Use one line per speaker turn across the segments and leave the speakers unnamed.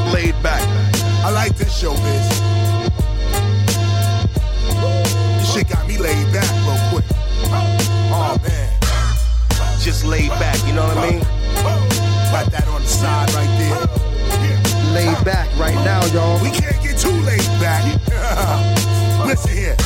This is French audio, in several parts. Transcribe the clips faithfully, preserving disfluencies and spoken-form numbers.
laid back. I like this show, biz. This shit got me laid back real quick. Oh man, just laid back, you know what I mean? Got that on the side right there.
Laid back right now, y'all.
We can't get too laid back. Listen here.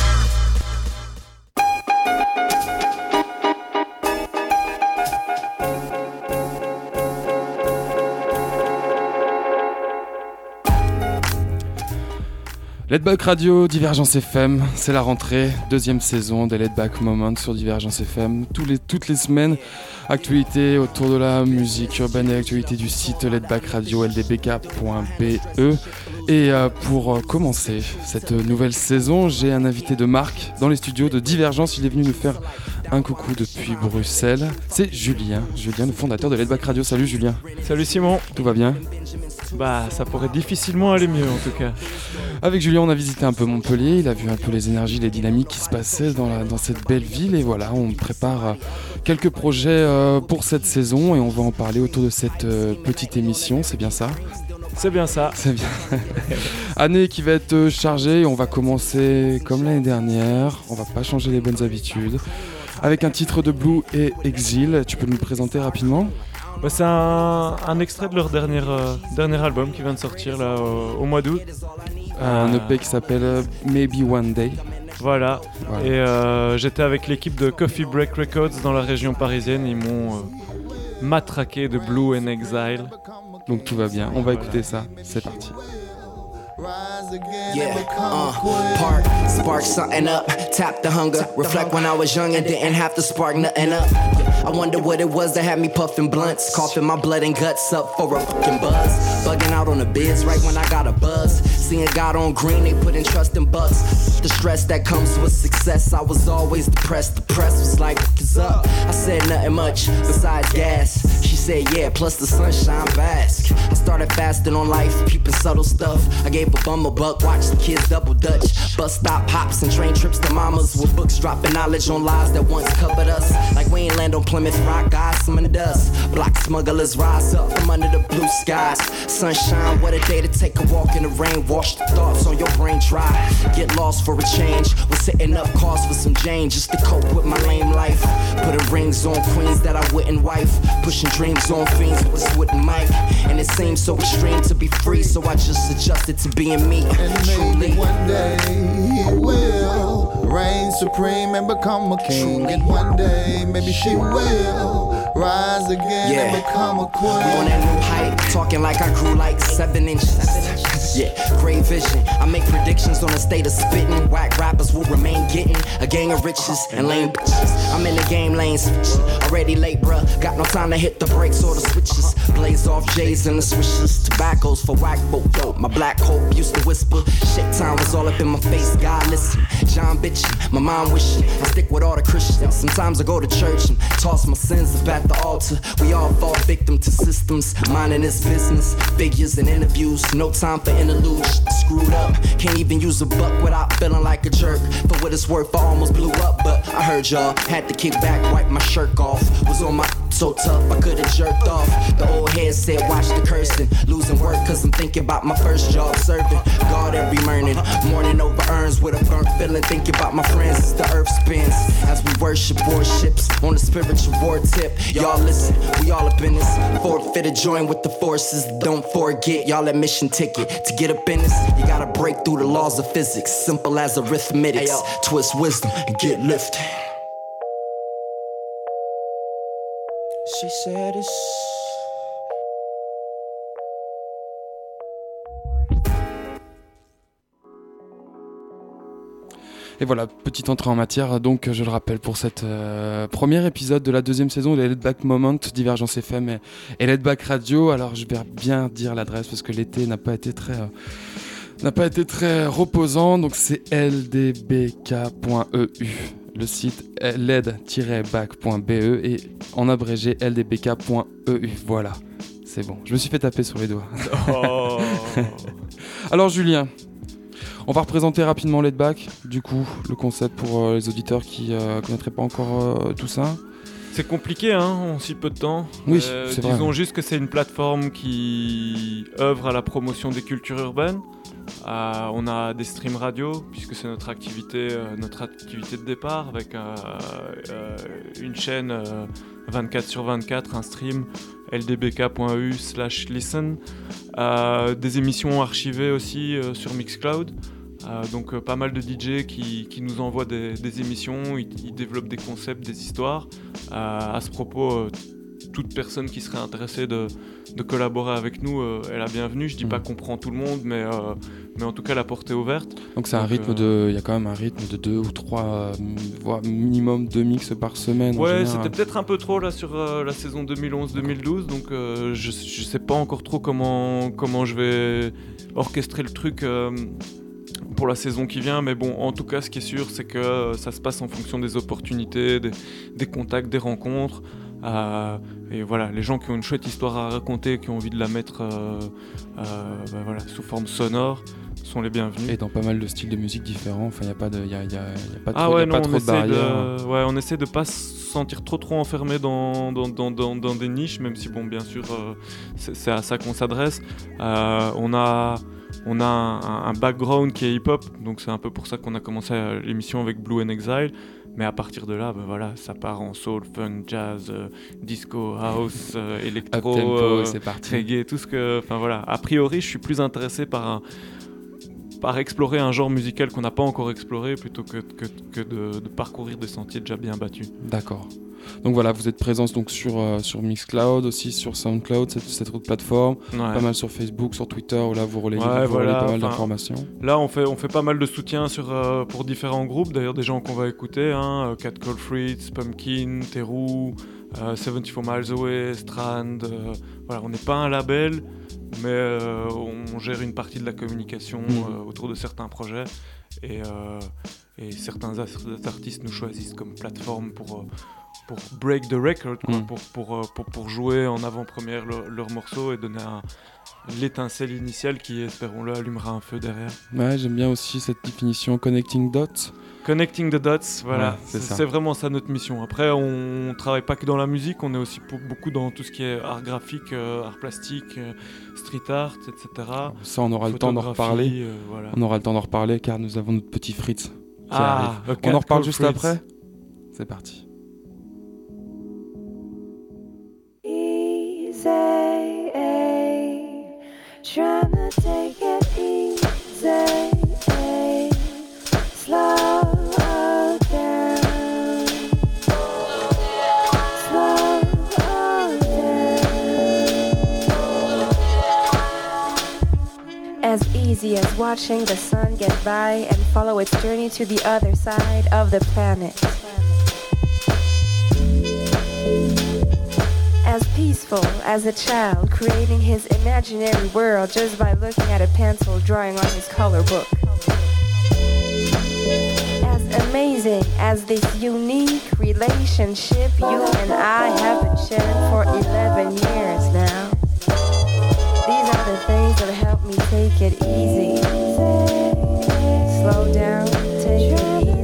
Laid Back Radio, Divergence F M, c'est la rentrée, deuxième saison des Laid Back Moments sur Divergence F M. Tous les, toutes les semaines, actualité autour de la musique urbaine et actualité du site Laid Back Radio, L D B K point B E. Et euh, pour commencer cette nouvelle saison, j'ai un invité de marque dans les studios de Divergence. Il est venu nous faire un coucou depuis Bruxelles. C'est Julien, Julien, le fondateur de Laid Back Radio. Salut Julien.
Salut Simon.
Tout va bien ?
Bah, ça pourrait difficilement aller mieux en tout cas.
Avec Julien, on a visité un peu Montpellier, il a vu un peu les énergies, les dynamiques qui se passaient dans, la, dans cette belle ville. Et voilà, on prépare euh, quelques projets euh, pour cette saison et on va en parler autour de cette euh, petite émission, c'est bien ça ?
C'est bien ça.
C'est bien. Année qui va être chargée, on va commencer comme l'année dernière, on va pas changer les bonnes habitudes. Avec un titre de Blue et Exil, tu peux nous le présenter rapidement ?
Bah, c'est un, un extrait de leur dernier, euh, dernier album qui vient de sortir là, au, au mois d'août.
Euh, un E P qui s'appelle euh, Maybe One Day.
Voilà,
voilà.
Et euh, j'étais avec l'équipe de Coffee Break Records dans la région parisienne. Ils m'ont euh, matraqué de Blue and Exile.
Donc tout va bien, on va écouter ça, c'est parti.
Yeah, uh, park, spark something up, tap the hunger, reflect when I was young and didn't have to spark nothing up. Yeah, I wonder what it was that had me puffing blunts, coughing my blood and guts up for a fucking buzz. Bugging out on the biz right when I got a buzz. Seeing God on green, they put in trust in bucks. The stress that comes with success, I was always depressed. The press was like, what's up? I said nothing much besides gas. She said, yeah, plus the sunshine bask. I started fasting on life, peeping subtle stuff. I gave a bum a buck, watch the kids double dutch. Bus stop hops and train trips to mamas with books dropping knowledge on lies that once covered us. Like we ain't land on Plymouth Rock, guys, some in the dust. Black smugglers rise up from under the blue skies. Sunshine, what a day to take a walk in the rain. Wash the thoughts on your brain dry. Get lost for a change. Was setting up cars for some Jane just to cope with my lame life. Putting rings on queens that I wouldn't wife. Pushing dreams on fiends with a wooden mic. And it seems so extreme to be free, so I just adjusted to being me.
And
truly.
maybe one day he will reign supreme and become a king.
Truly.
And one day maybe she will rise again
Yeah.
and become a queen.
We on that new height, talking like I grew like seven inches. Yeah, great vision. I make predictions on the state of spitting. Whack rappers will remain getting a gang of riches and lame bitches. I'm in the game lane switching. Already late, bruh. Got no time to hit the brakes or the switches. Blaze off J's and the swishes. Tobaccos for whack boat. Yo, my black hope used to whisper. Shit time was all up in my face. God listen. John bitchin', my mom wishing. I stick with all the Christians. Sometimes I go to church and toss my sins up at the altar. We all fall victim to systems. Minding this business. Figures and interviews. No time for interludes. Screwed up. Can't even use a buck without feeling like a jerk. For what it's worth, I almost blew up. But I heard y'all had to kick back, wipe my shirt off. Was on my so tough, I could've jerked off. The old head said, watch the cursing. Losing work cause I'm thinking about my first job serving. God every morning. Morning over urns with a burnt feeling. Thinking about my friends as the earth spins. As we worship warships on the spiritual war tip. Y'all listen, we all up in this. Forfeit to join with the forces. Don't forget, y'all admission ticket. To get up in this, you gotta break through the laws of physics. Simple as arithmetics. Twist wisdom and get lifted. She said it's...
Et voilà, petite entrée en matière, donc je le rappelle pour cet euh, premier épisode de la deuxième saison de Laid Back Moment, Divergence F M et, et Laid Back Radio. Alors je vais bien dire l'adresse parce que l'été n'a pas été très... Euh, n'a pas été très reposant, donc c'est L D B K point E U, le site laid tiret back point B E et en abrégé L D B K point E U, voilà, c'est bon, je me suis fait taper sur les doigts.
Oh.
Alors Julien, on va représenter rapidement Laid Back, du coup, le concept pour euh, les auditeurs qui ne euh, connaîtraient pas encore euh, tout ça.
C'est compliqué hein, en si peu de temps.
Oui,
euh,
c'est
disons
vrai.
juste que c'est une plateforme qui œuvre à la promotion des cultures urbaines. Euh, on a des streams radio, puisque c'est notre activité, euh, notre activité de départ, avec euh, euh, une chaîne euh, vingt-quatre sur vingt-quatre, un stream l d b k point e u slash listen, euh, des émissions archivées aussi euh, sur Mixcloud. Euh, donc euh, pas mal de D J qui, qui nous envoient des, des émissions, ils, ils développent des concepts, des histoires. Euh, à ce propos, euh, toute personne qui serait intéressée de, de collaborer avec nous euh, est la bienvenue. Je dis mmh. pas qu'on prend tout le monde, mais, euh, mais en tout cas la porte est ouverte.
Donc c'est un donc, rythme
euh...
de, il y a quand même un rythme de deux ou trois, euh, voire minimum deux mix par semaine.
Ouais, c'était peut-être un peu trop là sur euh, la saison deux mille onze deux mille douze, donc euh, je, je sais pas encore trop comment, comment je vais orchestrer le truc. Euh, pour la saison qui vient, mais bon, en tout cas, ce qui est sûr, c'est que ça se passe en fonction des opportunités, des, des contacts, des rencontres. Euh, et voilà, les gens qui ont une chouette histoire à raconter, qui ont envie de la mettre euh, euh, bah voilà, sous forme sonore, sont les bienvenus.
Et dans pas mal de styles de musique différents, enfin, il n'y a pas de, y a, y a, y a pas
ah
trop,
ouais,
y a
non,
pas trop de barrières.
De, ouais, on essaie de pas se sentir trop trop enfermé dans, dans, dans, dans, dans des niches, même si, bon, bien sûr, euh, c'est, c'est à ça qu'on s'adresse. Euh, on a... On a un, un background qui est hip-hop, donc c'est un peu pour ça qu'on a commencé l'émission avec Blue and Exile. Mais à partir de là, ben voilà, ça part en soul, funk, jazz, euh, disco, house, euh, électro,
euh,
reggae, tout ce que... Enfin voilà, a priori, je suis plus intéressé par, un, par explorer un genre musical qu'on n'a pas encore exploré plutôt que, que, que de, de parcourir des sentiers déjà bien battus.
D'accord. Donc voilà, vous êtes présents donc sur, euh, sur Mixcloud, aussi sur Soundcloud, cette, cette autre plateforme, ouais. Pas mal sur Facebook, sur Twitter, où là vous relayez,
ouais,
vous
voilà,
relayez pas mal
enfin,
d'informations.
Là on fait, on fait pas mal de soutien sur, euh, pour différents groupes, d'ailleurs des gens qu'on va écouter, hein, Cat Call Fritz, Pumpkin, Teru, euh, seventy-four Miles Away, Strand, euh, voilà, on n'est pas un label, mais euh, on gère une partie de la communication mmh. euh, autour de certains projets, et, euh, et certains artistes nous choisissent comme plateforme pour... Euh, pour break the record, quoi, mmh. pour, pour, pour, pour jouer en avant-première leur, leur morceau et donner un, l'étincelle initiale qui, espérons-le, allumera un feu derrière.
Ouais, j'aime bien aussi cette définition Connecting Dots.
Connecting the Dots, voilà, ouais, c'est, c'est, c'est vraiment ça notre mission. Après, on ne travaille pas que dans la musique, on est aussi pour, beaucoup dans tout ce qui est art graphique, euh, art plastique, euh, street art, et cetera.
Ça, on aura le temps d'en reparler. Euh, voilà. On aura le temps d'en reparler car nous avons notre petit Fritz qui
ah,
arrive. On en reparle juste Fritz. Après. C'est parti.
Trying to take it easy, ay, slow down, slow down. As easy as watching the sun get by and follow its journey to the other side of the planet. As peaceful as a child creating his imaginary world just by looking at a pencil drawing on his color book. As amazing as this unique relationship you and I have been sharing for eleven years now. These are the things that help me take it easy. Slow down, take it easy.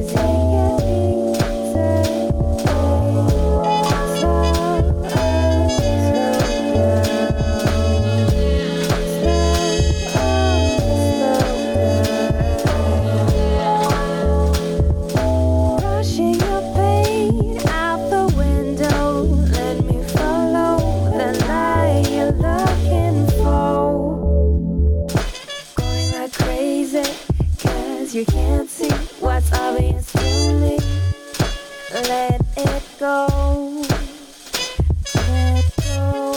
You can't see what's obvious to me. Let it go. Let go.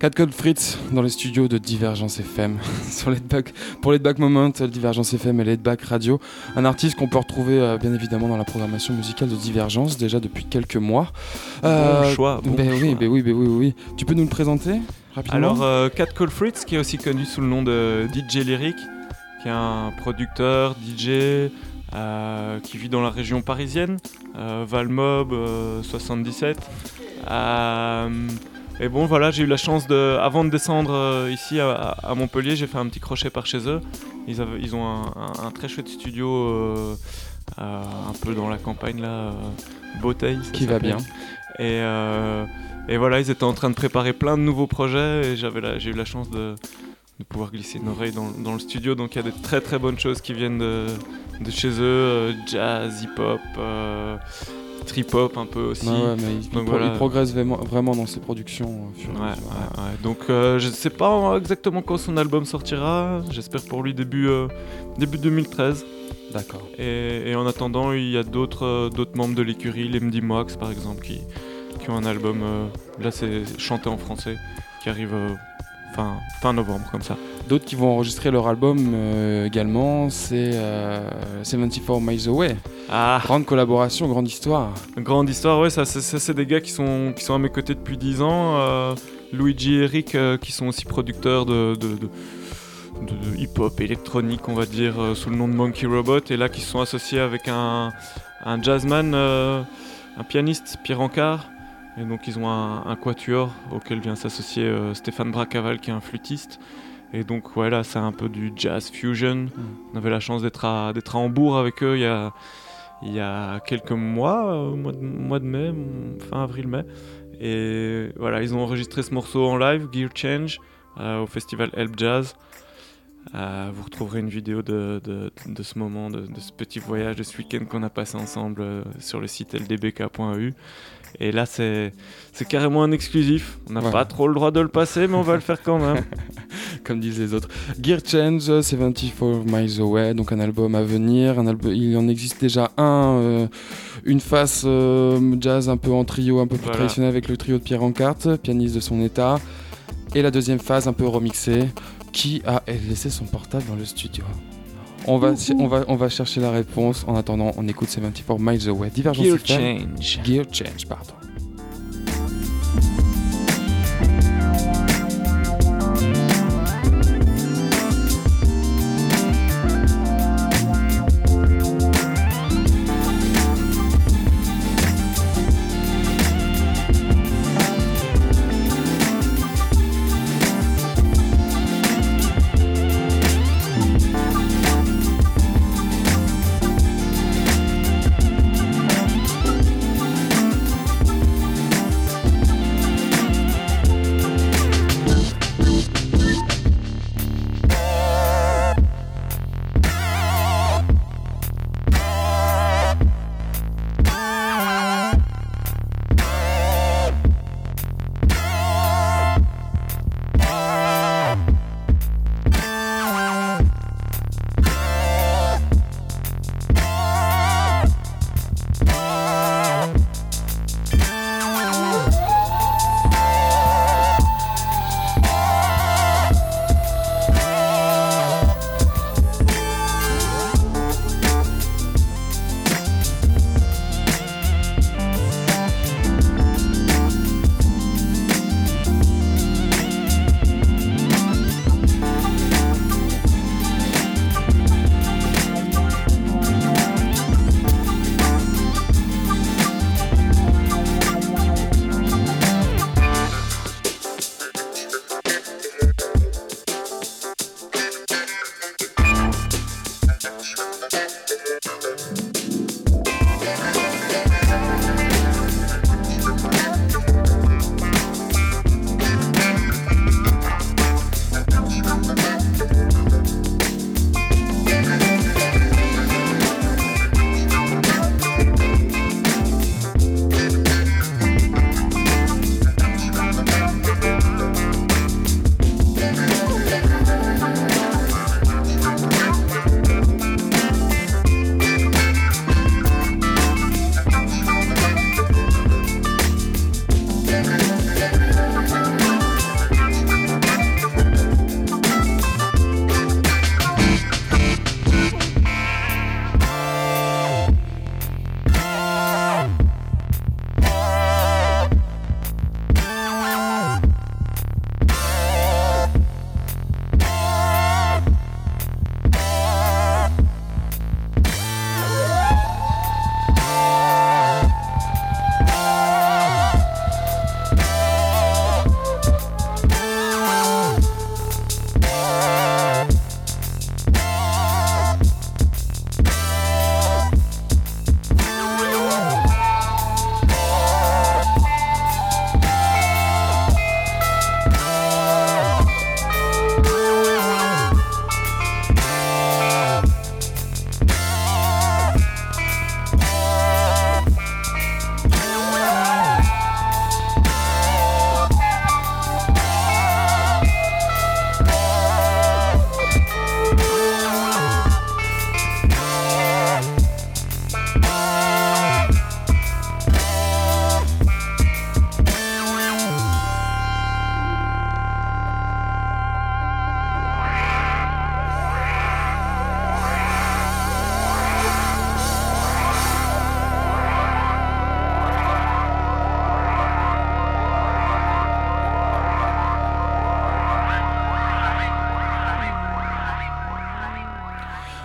Cat Cold Fritz dans les studios de Divergence F M sur Laidback, pour Laidback Moment, Divergence F M et Laidback Radio. Un artiste qu'on peut retrouver euh, bien évidemment dans la programmation musicale de Divergence déjà depuis quelques mois.
Euh, bon choix. Bon
ben
choix.
oui, ben oui, ben oui, oui. Tu peux nous le présenter rapidement?
Alors euh, Cat Cold Fritz, qui est aussi connu sous le nom de D J Lyric, qui est un producteur, D J, euh, qui vit dans la région parisienne, euh, Valmob euh, soixante-dix-sept. Euh, Et bon voilà, j'ai eu la chance de, avant de descendre euh, ici à, à Montpellier, j'ai fait un petit crochet par chez eux. Ils, avaient, ils ont un, un, un très chouette studio, euh, euh, un peu dans la campagne là, euh, Beauteil.
Qui va bien.
Et, euh, et voilà, ils étaient en train de préparer plein de nouveaux projets et j'avais la, j'ai eu la chance de, de pouvoir glisser une oreille dans, dans le studio. Donc il y a des très très bonnes choses qui viennent de, de chez eux, euh, jazz, hip-hop. Euh, trip-hop un peu aussi.
Ouais, ouais, mais il,
donc,
il, pro-
voilà.
il progresse vraiment, vraiment dans ses productions. Euh, fur et
ouais,
à mesure.
ouais, ouais. Donc euh, je sais pas exactement quand son album sortira. J'espère pour lui début, euh, début deux mille treize.
D'accord.
Et, et en attendant, il y a d'autres, euh, d'autres membres de l'écurie, les M D Mox par exemple, qui, qui ont un album, euh, là c'est chanté en français, qui arrive euh, fin, fin novembre comme ça.
D'autres qui vont enregistrer leur album euh, également, c'est euh, soixante-quatre Miles Away.
Ah,
Grande collaboration, grande histoire.
grande histoire, ouais, ça, ça, ça c'est des gars qui sont, qui sont à mes côtés depuis dix ans. Euh, Luigi et Eric, euh, qui sont aussi producteurs de, de, de, de hip-hop électronique, on va dire, euh, sous le nom de Monkey Robot, et là qui se sont associés avec un, un jazzman, euh, un pianiste, Pierre Ancard. Et donc ils ont un, un quatuor auquel vient s'associer euh, Stéphane Bracaval, qui est un flûtiste. Et donc voilà, c'est un peu du jazz fusion. Mm. On avait la chance d'être à, d'être à Hambourg avec eux il y a, il y a quelques mois, euh, mois, de, mois de mai, fin avril-mai. Et voilà, ils ont enregistré ce morceau en live, Gear Change, euh, au festival Help Jazz. Euh, vous retrouverez une vidéo de, de, de ce moment, de, de ce petit voyage, de ce week-end qu'on a passé ensemble euh, sur le site l d b k point e u. Et là, c'est, c'est carrément un exclusif. On n'a ouais. pas trop le droit de le passer, mais on va le faire quand même.
Comme disent les autres. Gear Change, soixante-quatre Miles Away, donc un album à venir. Un album, il en existe déjà un, euh, une face euh, jazz un peu en trio, un peu plus voilà. traditionnel avec le trio de Pierre Ancard, pianiste de son état. Et la deuxième phase un peu remixée, qui a laissé son portable dans le studio. On va, on, va, on va chercher la réponse. En attendant, on écoute soixante-quatre Miles Away. Divergence
Gear
F M.
Change.
Gear Change, pardon.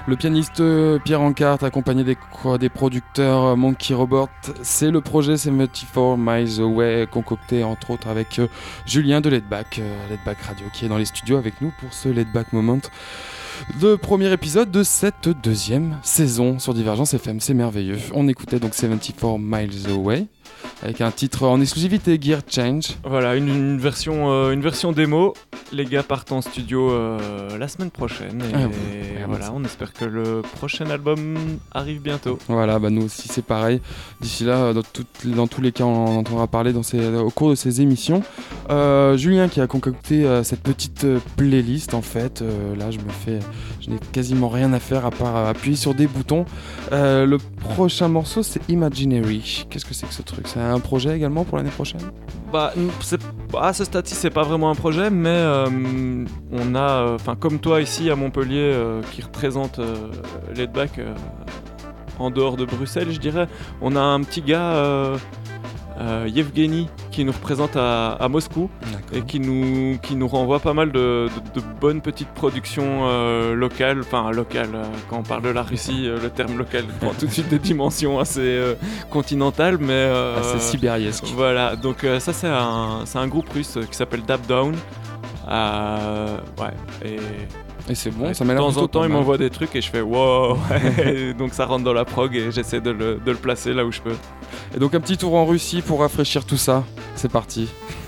Le pianiste Pierre Ancart, accompagné des, des producteurs Monkey Robot, c'est le projet soixante-quatre Miles Away, concocté entre autres avec Julien de Laidback, Laidback Radio, qui est dans les studios avec nous pour ce Laidback Moment. Le premier épisode de cette deuxième saison sur Divergence F M, c'est merveilleux. On écoutait donc soixante-quatre Miles Away avec un titre en exclusivité, Gear Change.
Voilà, une, une, version, euh, une version démo. Les gars partent en studio euh, la semaine prochaine et, ah oui, et voilà, on espère que le prochain album arrive bientôt.
Voilà, bah nous aussi c'est pareil. D'ici là, dans, tout, dans tous les cas, on en entendra parler dans ces, au cours de ces émissions. Euh, Julien qui a concocté euh, cette petite euh, playlist en fait. Euh, là, je me fais, je n'ai quasiment rien à faire à part appuyer sur des boutons. Euh, le prochain morceau, c'est Imaginary. Qu'est-ce que c'est que ce truc ? C'est un projet également pour l'année prochaine ?
Bah, c'est, à ce stade-ci, c'est pas vraiment un projet, mais euh, on a, enfin, euh, comme toi ici à Montpellier, euh, qui représente euh, Laidback euh, en dehors de Bruxelles, je dirais, on a un petit gars, euh, euh, Yevgeny, qui nous représente à, à Moscou. D'accord. Et qui nous, qui nous renvoie pas mal de, de, de bonnes petites productions euh, locales, enfin locales, euh, quand on parle de la Russie, euh, le terme local prend tout de suite des dimensions assez euh, continentales, mais... Euh,
assez sibériesque.
Voilà, donc euh, ça c'est un, c'est un groupe russe qui s'appelle Dap Down. Euh, ouais, et...
Et c'est bon,
ouais,
ça m'a l'air
de temps en temps, il m'envoie des trucs et je fais wow, ouais. Donc ça rentre dans la prog et j'essaie de le, de le placer là où je peux.
Et donc un petit tour en Russie pour rafraîchir tout ça. C'est parti.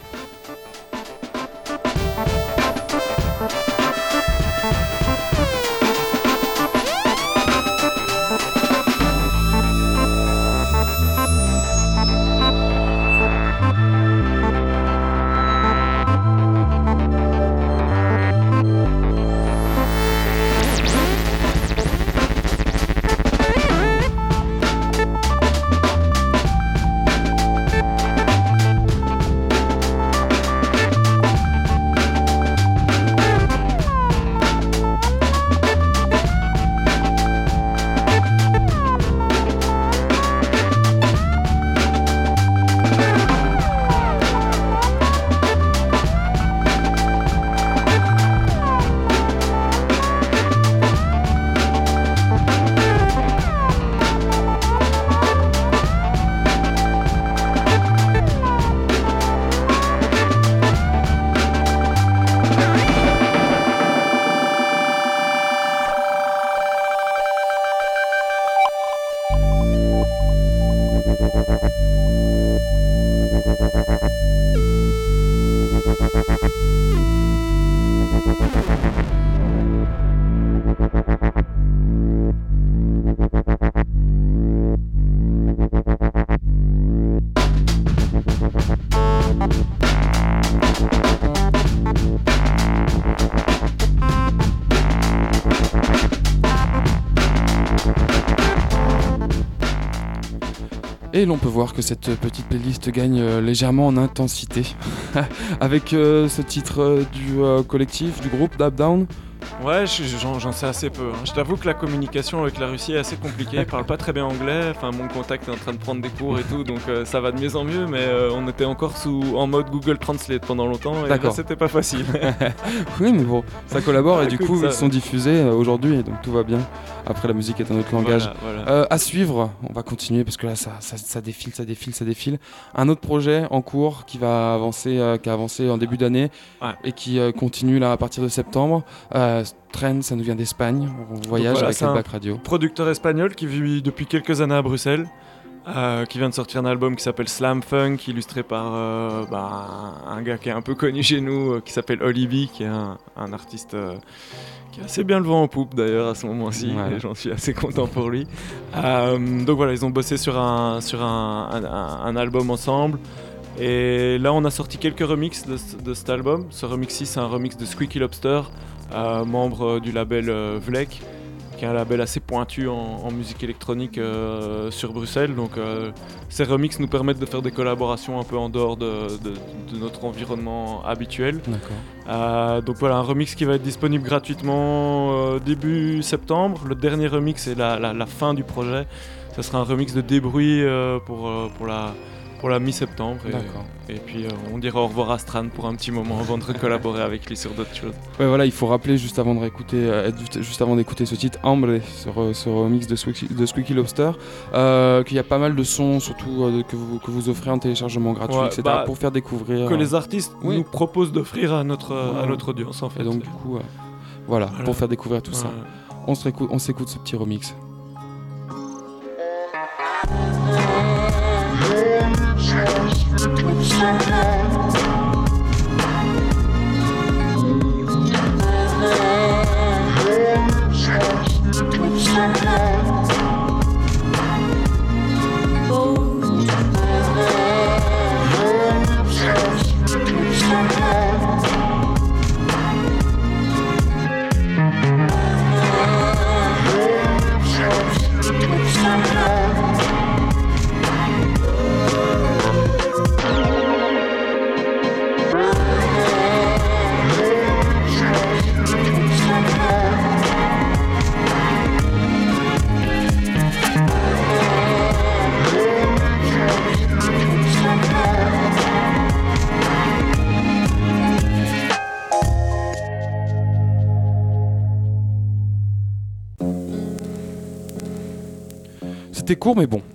Et l'on peut voir que cette petite playlist gagne euh, légèrement en intensité avec euh, ce titre euh, du euh, collectif, du groupe Dap Down.
Ouais, j'en, j'en sais assez peu. Hein. Je t'avoue que la communication avec la Russie est assez compliquée. Ils parlent pas très bien anglais. Enfin, mon contact est en train de prendre des cours et tout, donc euh, ça va de mieux en mieux. Mais euh, on était encore sous en mode Google Translate pendant longtemps et là, c'était pas facile.
Oui, mais bon, ça collabore ah, et du
écoute,
coup
ça,
ils sont diffusés euh, aujourd'hui et donc tout va bien. Après, la musique est un autre langage.
Voilà, voilà.
Euh, à suivre, on va continuer parce que là, ça, ça, ça défile, ça défile, ça défile. Un autre projet en cours qui va avancer, euh, qui a avancé en début d'année ouais. et qui euh, continue là à partir de septembre. Euh, Trend, ça nous vient d'Espagne. On voyage voilà, avec Laidback Radio.
Producteur espagnol qui vit depuis quelques années à Bruxelles. Euh, qui vient de sortir un album qui s'appelle Slam Funk, illustré par euh, bah, un, un gars qui est un peu connu chez nous, euh, qui s'appelle Olibi, qui est un, un artiste euh, qui a assez bien le vent en poupe d'ailleurs à ce moment-ci, ouais. Et j'en suis assez content pour lui. Euh, donc voilà, ils ont bossé sur un, sur un, un, un album ensemble. Et là, on a sorti quelques remixes de, de cet album. Ce remix-ci, c'est un remix de Squeaky Lobster, euh, membre du label euh, Vlek, qui est un label assez pointu en, en musique électronique euh, sur Bruxelles. Donc euh, ces remixes nous permettent de faire des collaborations un peu en dehors de, de, de notre environnement habituel.
D'accord.
Euh, donc voilà, un remix qui va être disponible gratuitement euh, début septembre. Le dernier remix est la, la, la fin du projet. Ce sera un remix de Débrouille euh, pour, euh, pour la... pour la mi-septembre. Et,
D'accord.
et puis euh, on dira au revoir à Stran pour un petit moment avant de collaborer avec lui sur d'autres choses.
Ouais, voilà, il faut rappeler juste avant de réécouter, euh, juste, juste avant d'écouter ce titre Hambre sur euh, ce remix de Squeaky, de Squeaky Lobster, euh, qu'il y a pas mal de sons, surtout euh, que, vous, que vous offrez en téléchargement gratuit,
Ouais,
et cetera,
bah,
pour faire découvrir.
Que
euh,
les artistes
oui.
nous proposent d'offrir à notre,
Ouais.
à notre audience en fait.
Et donc du coup, euh, voilà,
Voilà.
pour faire découvrir tout
Ouais.
ça. On, se réécoute, on s'écoute ce petit remix. C'était court mais bon.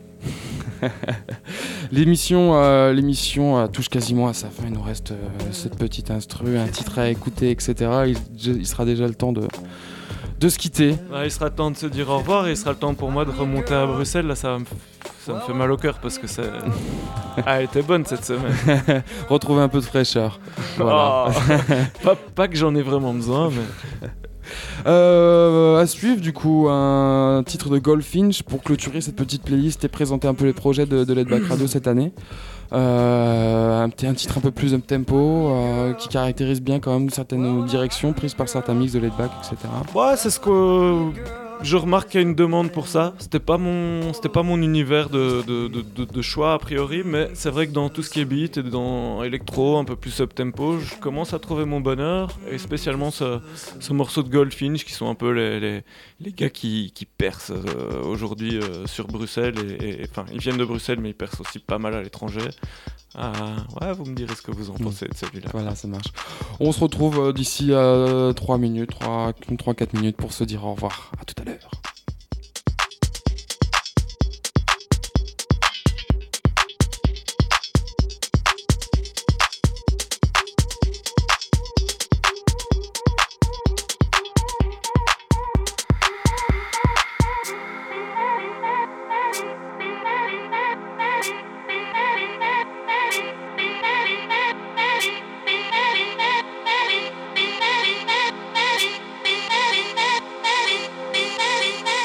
l'émission euh, l'émission euh, touche quasiment à sa fin. Il nous reste euh, cette petite instru, un titre à écouter, et cetera. Il, il sera déjà le temps de, de se quitter.
Ouais, il sera temps de se dire au revoir et il sera le temps pour moi de remonter à Bruxelles. Là, ça, va me, ça me fait mal au cœur parce que ça a été bonne cette semaine.
Retrouver un peu de fraîcheur. Voilà.
Oh, pas, pas que j'en ai vraiment besoin, mais...
Euh, à suivre du coup un titre de Goldfinch pour clôturer cette petite playlist et présenter un peu les projets de, de Laid Back Radio cette année. Euh, un, un titre un peu plus up tempo euh, qui caractérise bien quand même certaines directions prises par certains mix de Laid Back, et cetera.
Ouais, c'est ce que je remarque qu'il y a une demande pour ça. C'était pas mon, c'était pas mon univers de, de, de, de, de choix a priori, mais c'est vrai que dans tout ce qui est beat et dans électro, un peu plus up tempo, je commence à trouver mon bonheur, et spécialement ce, ce morceau de Goldfinch qui sont un peu les, les, les gars qui, qui percent euh, aujourd'hui euh, sur Bruxelles. Et, et, enfin, ils viennent de Bruxelles, mais ils percent aussi pas mal à l'étranger. Ah, ouais, vous me direz ce que vous en pensez de celui-là.
Voilà, ça marche. On se retrouve euh, d'ici euh, trois minutes, trois quatre minutes pour se dire au revoir. À tout à l'heure.
Baby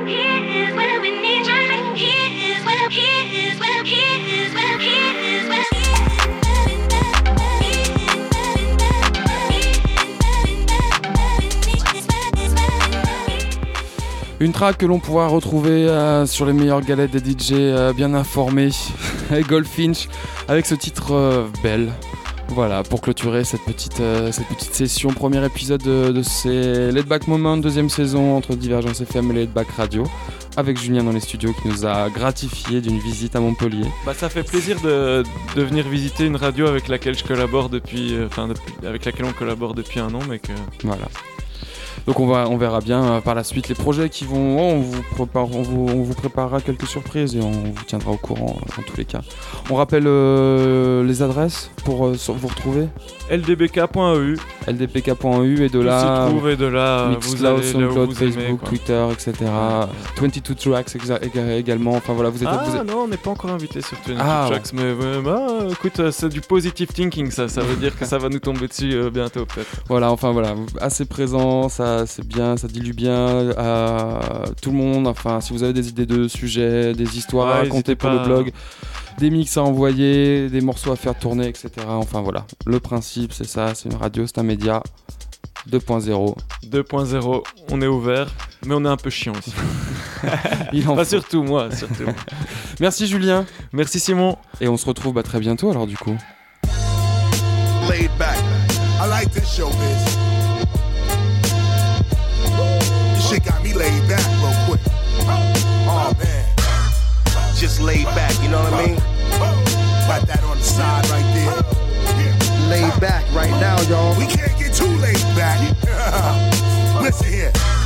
Une track que l'on pourra retrouver euh, sur les meilleures galettes des D J euh, bien informés, Goldfinch, avec ce titre euh, Belle. Voilà, pour clôturer cette petite, euh, cette petite session, premier épisode de, de ces Laid Back Moments, deuxième saison entre Divergence F M et Laid Back Radio, avec Julien dans les studios qui nous a gratifié d'une visite à Montpellier.
Bah, ça fait plaisir de, de venir visiter une radio avec laquelle je collabore depuis, enfin euh, avec laquelle on collabore depuis un an, mais que...
Voilà. Donc on, va, on verra bien euh, par la suite les projets qui vont... Oh, on, vous prépare, on, vous, on vous préparera quelques surprises et on vous tiendra au courant euh, dans tous les cas. On rappelle euh, les adresses pour euh, vous retrouver.
L D B K point E U
L D B K point E U et de là...
Trouve, et de là,
Mixcloud, SoundCloud, Facebook,
aimez,
Twitter, et cetera. Ouais. vingt-deux Tracks exa- également. Enfin voilà, vous êtes...
Ah
vous êtes...
non, on n'est pas encore invité sur vingt-deux
ah,
Tracks,
ouais.
mais, mais bah, écoute, c'est du positive thinking, ça. Ça veut dire que ça va nous tomber dessus euh, bientôt peut-être.
Voilà, enfin voilà, assez présent, ça c'est bien, ça dilue bien à tout le monde. Enfin, si vous avez des idées de sujets, des histoires ouais, à raconter pour pas... le blog, des mix à envoyer, des morceaux à faire tourner, et cetera. Enfin voilà, le principe c'est ça, c'est une radio, c'est un média deux point zéro.
deux point zéro, on est ouvert, mais on est un peu chiant aussi. Il en pas faut. surtout moi, surtout.
Merci Julien.
Merci Simon.
Et on se retrouve bah, très bientôt alors du coup.
Laid back. I like this showbiz. This shit got me laid back real quick. Oh man. Just laid back, you know what I mean? Got that on the side right there.
Laid back right now, y'all.
We can't get too laid back. Listen here.